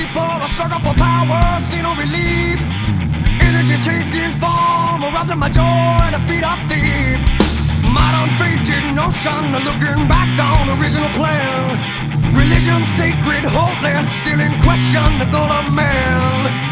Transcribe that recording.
people, a struggle for power, see no relief. Energy taking form, robbing my joy at the feet of thief. Modern fated notion, looking back on the original plan. Religion sacred, holy, still in question, the goal of man.